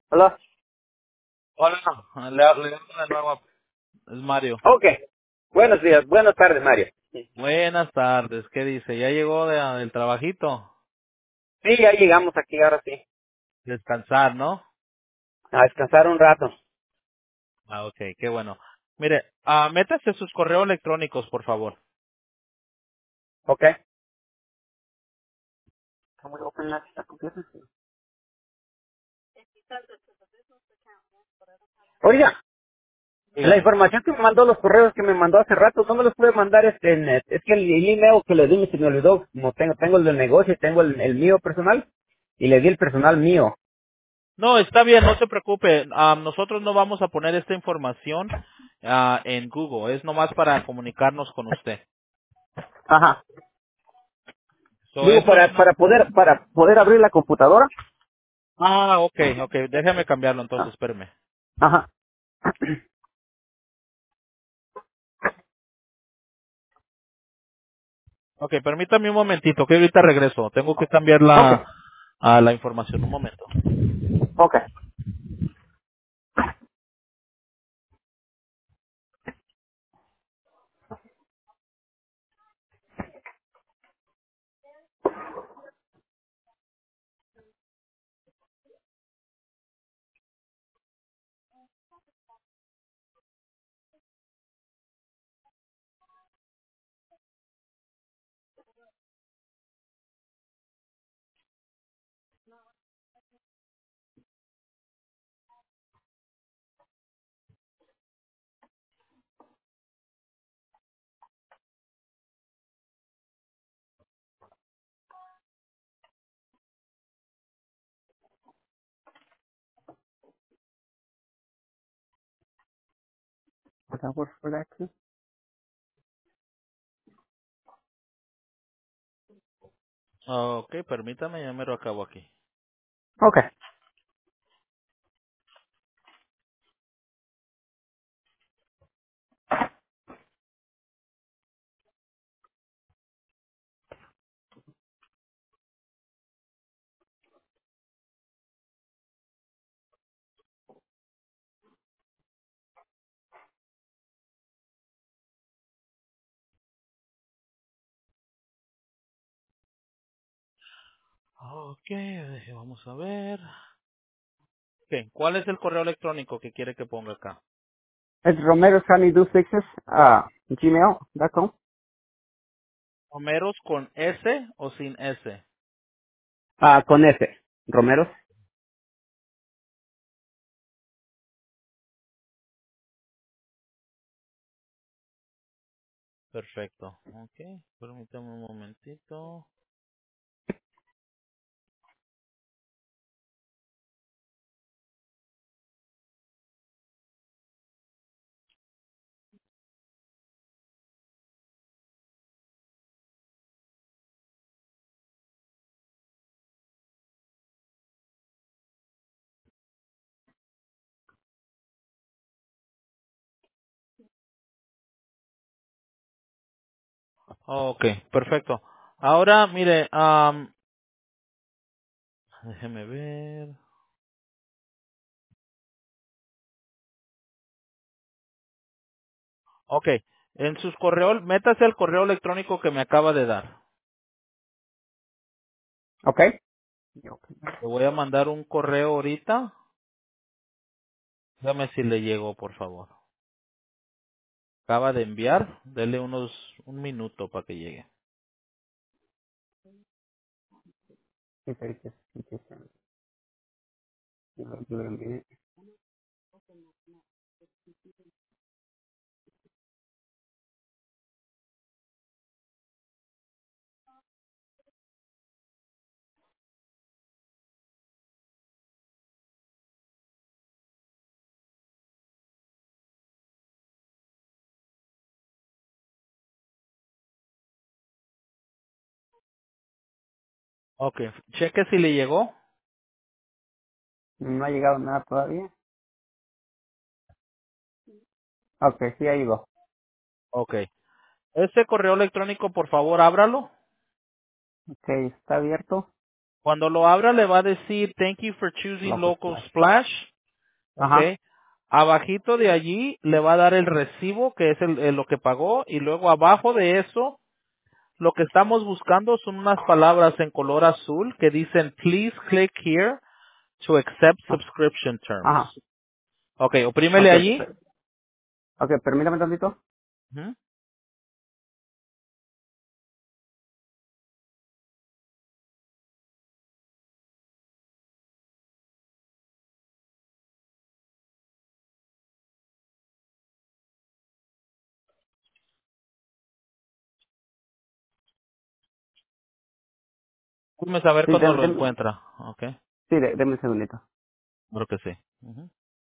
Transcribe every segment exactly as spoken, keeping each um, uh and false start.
Hola. Hola, le hablo de nuevo, es Mario. Ok. Buenos días, buenas tardes, Mario. Buenas tardes, ¿qué dice? ¿Ya llegó de- del trabajito? Sí, ya llegamos aquí, ahora sí. Descansar, ¿no? A descansar un rato. Ah, ok, qué bueno. Mire, ah, métase sus correos electrónicos, por favor. Ok. Can we open that- that computer? Oiga, la Dígame. información que me mandó, los correos que me mandó hace rato, no me los puede mandar este en, eh, es que el, el email que le di se me olvidó, como tengo, tengo el del negocio y tengo el, el mío personal, y le di el personal mío. No, está bien, no se preocupe. Ah, nosotros no vamos a poner esta información ah, en Google, es nomás para comunicarnos con usted. Ajá. So, Digo, eso para, nomás. para poder, para poder abrir la computadora. Ah, ok, ok, déjame cambiarlo entonces, Ah, espérame. Ajá. Ok, permítame un momentito, que ahorita regreso. Tengo que cambiar Ok, la, ah, la información, un momento. ok. Does that work for that too? Ok, permítame, ya me lo acabo aquí. Ok. Ok, deje- vamos a ver. Ok, ¿cuál es el correo electrónico que quiere que ponga acá? Es Romero Sunny Do Fixes, ah, gmail punto com. ¿Homeros con S o sin S? Ah, con S. Romero. Perfecto. Ok, permítame un momentito. Ok, perfecto. Ahora, mire, am, déjeme ver. Ok, en sus correos, métase el correo electrónico que me acaba de dar. Ok. Le voy a mandar un correo ahorita. Dígame si le llegó, por favor. Acaba de enviar. Dele unos un minuto para que llegue. Ok, cheque si le llegó. No ha llegado nada todavía. Ok, sí, ahí va. Ok. Ese correo electrónico, por favor, ábralo. Ok, está abierto. Cuando lo abra le va a decir, thank you for choosing Local Local Splash. Splash. Ajá. Okay. Abajito de allí le va a dar el recibo, que es el, el- lo que pagó, y luego abajo de eso, lo que estamos buscando son unas palabras en color azul que dicen, please click here to accept subscription terms. Ajá. Okay, oprímele Ok, allí. per- ok, permítame tantito. Ujú. Déjeme saber Sí, cuando de, lo de- encuentra. Okay. sí, de, deme un segundito. Creo que sí. Ujú.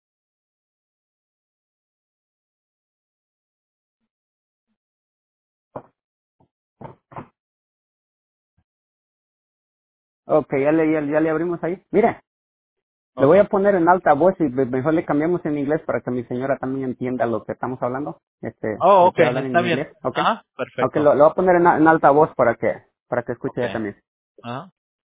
Ok, ya le, ya, ya le abrimos ahí. Mire, le voy Okay. a poner en alta voz y me- mejor le cambiamos en inglés para que mi señora también entienda lo que estamos hablando. Este, Oh, le quiero okay, hablar en está bien. inglés, ¿ok? Ajá, Ok, perfecto. lo, lo voy a poner en, a- en alta voz para que, para que escuche ella Okay. también. Ajá.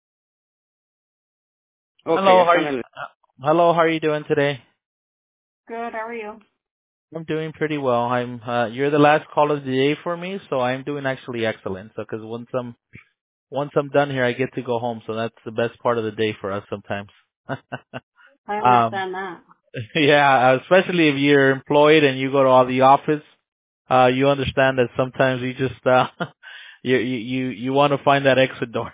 Ok, Hello, ya how are está en you, el... uh, hello, how are you doing today? Good, how are you? I'm doing pretty well. I'm. Uh, you're the last call of the day for me, so I'm doing actually excellent. So, because once I'm once I'm done here, I get to go home. So that's the best part of the day for us sometimes. I um, understand that. yeah, especially if you're employed and you go to all the office, uh, you understand that sometimes you just uh, you you you, you want to find that exit door.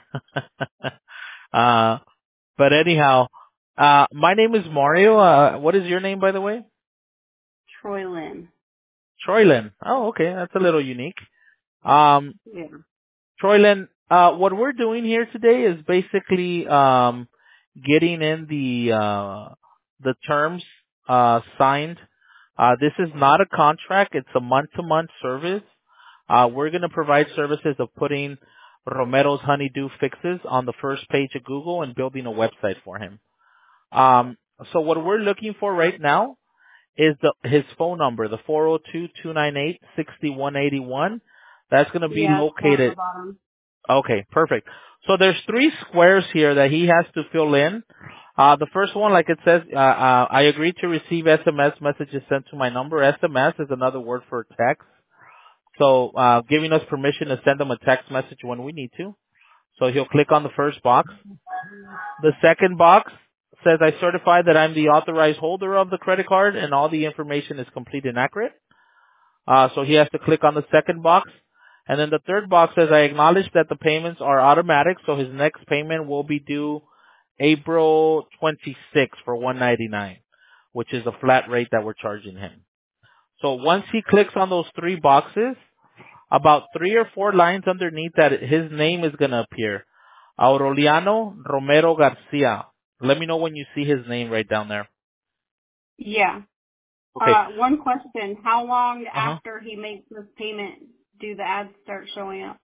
uh, but anyhow, uh, my name is Mario. Uh, what is your name, by the way? Troy Lynn. Troylen. Oh, okay, that's a little unique. Um, Yeah. Troylen, uh, what we're doing here today is basically um, getting in the uh, the terms uh, signed. Uh, this is not a contract; it's a month-to-month service. Uh, we're going to provide services of putting Romero's Honeydew fixes on the first page of Google and building a website for him. Um, so what we're looking for right now is the his phone number, the four oh two, two nine eight, six one eight one. That's going to be Yeah, it's down at the located. bottom. Okay, perfect. So there's three squares here that he has to fill in. Uh, the first one, like it says, uh, uh, I agree to receive S M S messages sent to my number. S M S is another word for text. So, uh, giving us permission to send him a text message when we need to. So he'll click on the first box. The second box says I certify that I'm the authorized holder of the credit card and all the information is complete and accurate. Uh, so he has to click on the second box. And then the third box says I acknowledge that the payments are automatic, so his next payment will be due April twenty-sixth for one ninety-nine, which is a flat rate that we're charging him. So once he clicks on those three boxes, about three or four lines underneath that, his name is going to appear. Aureliano Romero Garcia. Let me know when you see his name right down there. Yeah. Okay. Uh, one question. How long Uh-huh. after he makes this payment do the ads start showing up?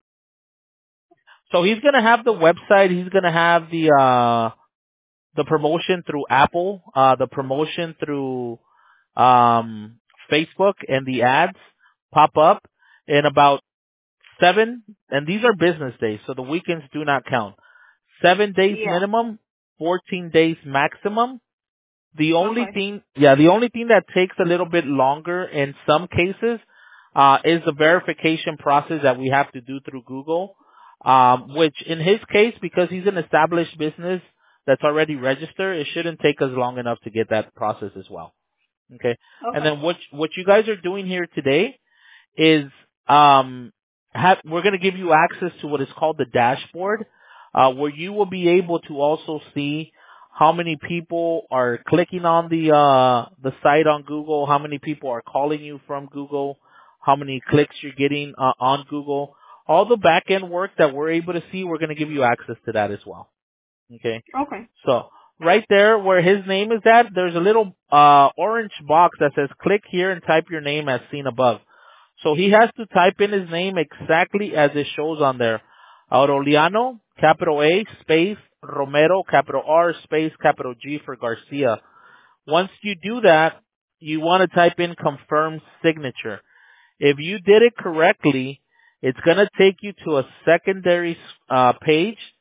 So he's going to have the website. He's going to have the, uh, the promotion through Apple, uh, the promotion through, um, Facebook, and the ads pop up in about seven, and these are business days, so the weekends do not count. Seven days Yeah. minimum, fourteen days maximum. The only Okay. thing, yeah, the only thing that takes a little bit longer in some cases, uh, is the verification process that we have to do through Google. Um, which in his case, because he's an established business that's already registered, it shouldn't take us long enough to get that process as well. Okay. And Okay. then what, what you guys are doing here today is um have, we're going to give you access to what is called the dashboard, uh, where you will be able to also see how many people are clicking on the uh, the site on Google, how many people are calling you from Google, how many clicks you're getting uh, on Google. All the back end work that we're able to see, we're going to give you access to that as well. Okay. Okay. So right there where his name is at, there's a little uh orange box that says click here and type your name as seen above. So he has to type in his name exactly as it shows on there. Aureliano, capital A, space, Romero, capital R, space, capital G for Garcia. Once you do that, you want to type in confirm signature. If you did it correctly, it's going to take you to a secondary uh, page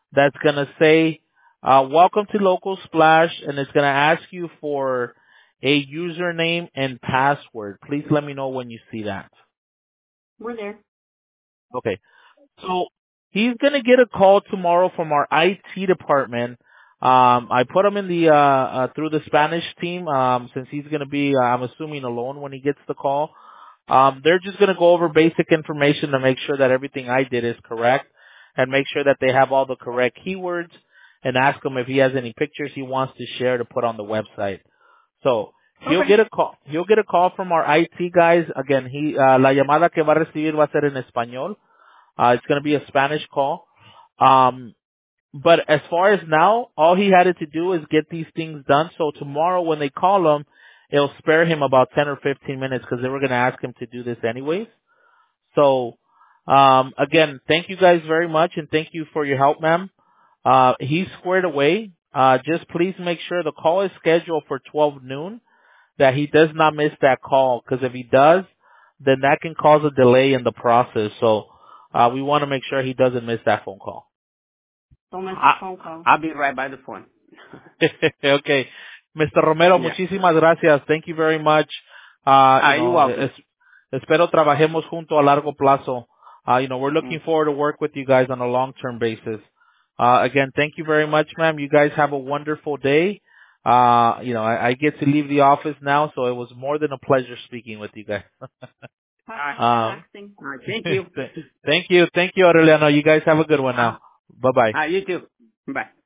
that's going to say, uh, welcome to Local Splash, and it's going to ask you for a username and password. Please let me know when you see that. We're there. Okay. So he's going to get a call tomorrow from our I T department. Um, I put him in the, uh, uh, through the Spanish team, um, since he's going to be, uh, I'm assuming alone when he gets the call. Um, they're just going to go over basic information to make sure that everything I did is correct and make sure that they have all the correct keywords and ask him if he has any pictures he wants to share to put on the website. So he'll Okay. get a call, he'll get a call from our I T guys. Again, he, uh, la llamada que va a recibir va a ser en español. Uh, it's going to be a Spanish call. Um, but as far as now, all he had to do is get these things done. So tomorrow when they call him, it'll spare him about ten or fifteen minutes because they were going to ask him to do this anyways. So, um, again, thank you guys very much and thank you for your help, ma'am. Uh, he's squared away. Uh, just please make sure the call is scheduled for twelve noon, that he does not miss that call, because if he does, then that can cause a delay in the process. So, uh, we want to make sure he doesn't miss that phone call. Don't miss the I, phone call. I'll be right by the phone. Okay. Mister Romero, Yeah. muchísimas gracias. Thank you very much. Uh, Ah, you you're know, welcome. es, espero trabajemos junto a largo plazo. Uh, you know, we're looking Mm. forward to work with you guys on a long-term basis. Uh, again, thank you very much, ma'am. You guys have a wonderful day. Uh, you know, I, I get to leave the office now, so it was more than a pleasure speaking with you guys. Ah, um, Relaxing. ah, thank you. thank you. Thank you, Aureliano. You guys have a good one Ah, now. Bye-bye. ah, you too. Bye.